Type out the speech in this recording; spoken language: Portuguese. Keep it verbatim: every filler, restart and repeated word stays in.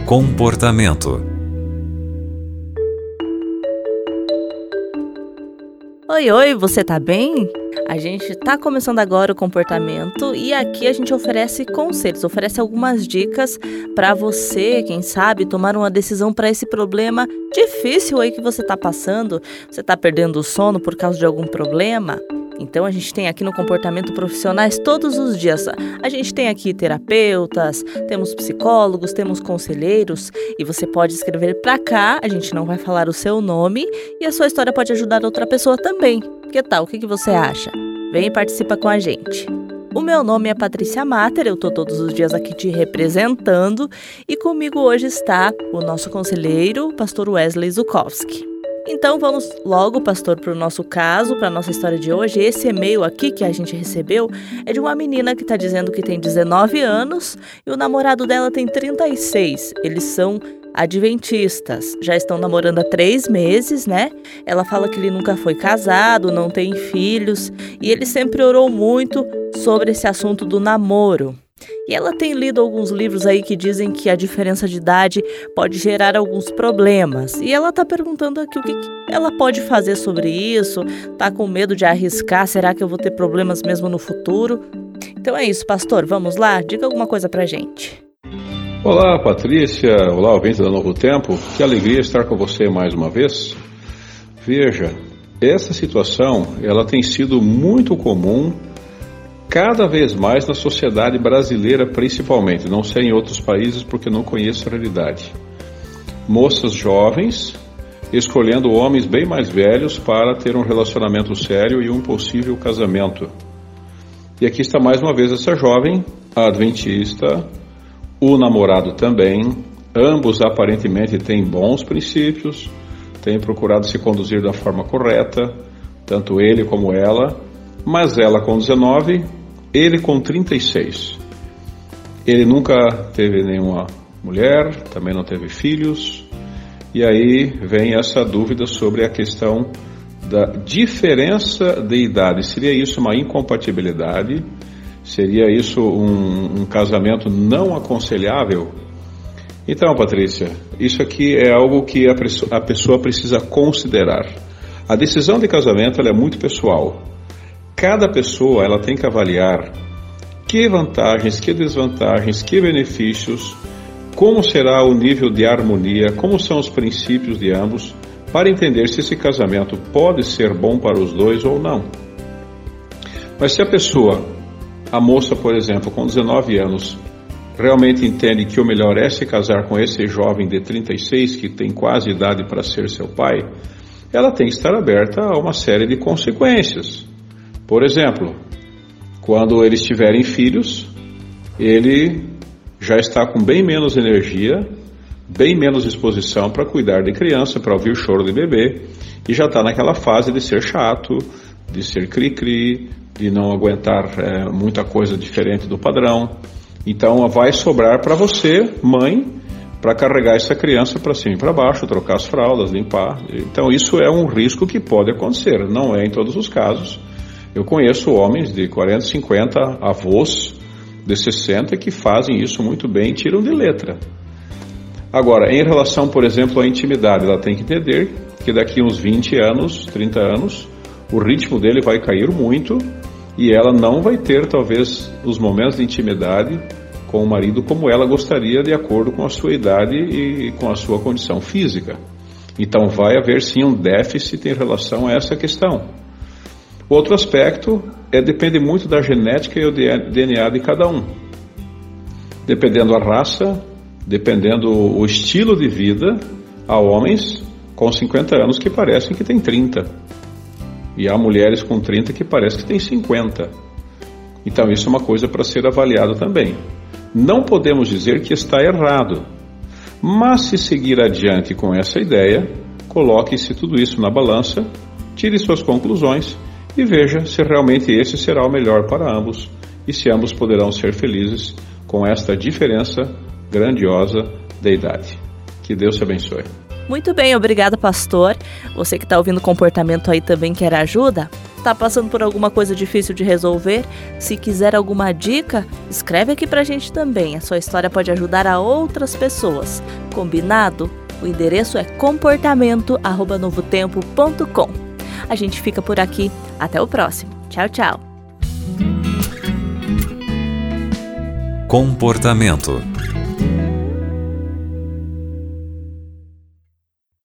Comportamento. Oi, oi, você tá bem? A gente tá começando agora o comportamento e aqui a gente oferece conselhos, oferece algumas dicas para você, quem sabe, tomar uma decisão para esse problema difícil aí que você tá passando. Você tá perdendo o sono por causa de algum problema? Então a gente tem aqui no Comportamento Profissionais todos os dias. A gente tem aqui terapeutas, temos psicólogos, temos conselheiros e você pode escrever para cá, a gente não vai falar o seu nome e a sua história pode ajudar outra pessoa também. Que tal? O que que você acha? Vem e participa com a gente. O meu nome é Patrícia Mater, eu tô todos os dias aqui te representando e comigo hoje está o nosso conselheiro, o pastor Wesley Zukowski. Então vamos logo, pastor, para o nosso caso, para a nossa história de hoje. Esse e-mail aqui que a gente recebeu é de uma menina que está dizendo que tem dezenove anos e o namorado dela tem trinta e seis. Eles são adventistas, já estão namorando há três meses, né? Ela fala que ele nunca foi casado, não tem filhos e ele sempre orou muito sobre esse assunto do namoro. E ela tem lido alguns livros aí que dizem que a diferença de idade pode gerar alguns problemas. E ela tá perguntando aqui o que, que ela pode fazer sobre isso, tá com medo de arriscar, será que eu vou ter problemas mesmo no futuro? Então é isso, pastor, vamos lá? Diga alguma coisa pra gente. Olá, Patrícia, olá, ouvinte da Novo Tempo, que alegria estar com você mais uma vez. Veja, essa situação, ela tem sido muito comum cada vez mais na sociedade brasileira, principalmente. Não sei em outros países porque não conheço a realidade. Moças jovens escolhendo homens bem mais velhos para ter um relacionamento sério e um possível casamento. E aqui está mais uma vez essa jovem, a adventista, o namorado também. Ambos aparentemente têm bons princípios, têm procurado se conduzir da forma correta, tanto ele como ela, mas ela com dezenove, ele com trinta e seis. Ele nunca teve nenhuma mulher, também não teve filhos, e aí vem essa dúvida sobre a questão da diferença de idade. Seria isso uma incompatibilidade? Seria isso um, um casamento não aconselhável? Então, Patrícia, isso aqui é algo que a pessoa, a pessoa precisa considerar. A decisão de casamento ela é muito pessoal. Cada pessoa ela tem que avaliar que vantagens, que desvantagens, que benefícios, como será o nível de harmonia, como são os princípios de ambos, para entender se esse casamento pode ser bom para os dois ou não. Mas se a pessoa, a moça, por exemplo, com dezenove anos, realmente entende que o melhor é se casar com esse jovem de trinta e seis, que tem quase idade para ser seu pai, ela tem que estar aberta a uma série de consequências. Por exemplo, quando eles tiverem filhos, ele já está com bem menos energia, bem menos disposição para cuidar de criança, para ouvir o choro de bebê, e já está naquela fase de ser chato, de ser cri-cri, de não aguentar é, muita coisa diferente do padrão. Então vai sobrar para você, mãe, para carregar essa criança para cima e para baixo, trocar as fraldas, limpar. Então isso é um risco que pode acontecer, não é em todos os casos. Eu conheço homens de quarenta, cinquenta, avós de sessenta que fazem isso muito bem e tiram de letra. Agora, em relação, por exemplo, à intimidade, ela tem que entender que daqui uns vinte anos, trinta anos, o ritmo dele vai cair muito e ela não vai ter, talvez, os momentos de intimidade com o marido como ela gostaria, de acordo com a sua idade e com a sua condição física. Então, vai haver, sim, um déficit em relação a essa questão. Outro aspecto é depende muito da genética e o D N A de cada um. Dependendo a raça, dependendo o estilo de vida, há homens com cinquenta anos que parecem que têm trinta. E há mulheres com trinta que parecem que têm cinquenta. Então isso é uma coisa para ser avaliado também. Não podemos dizer que está errado, mas se seguir adiante com essa ideia, coloque-se tudo isso na balança, tire suas conclusões e veja se realmente esse será o melhor para ambos e se ambos poderão ser felizes com esta diferença grandiosa de idade. Que Deus te abençoe. Muito bem, obrigada, pastor. Você que está ouvindo o comportamento aí também quer ajuda? Tá passando por alguma coisa difícil de resolver? Se quiser alguma dica, escreve aqui pra gente também. A sua história pode ajudar a outras pessoas. Combinado? O endereço é comportamento arroba novo tempo ponto com. A gente fica por aqui. Até o próximo. Tchau, tchau. Comportamento.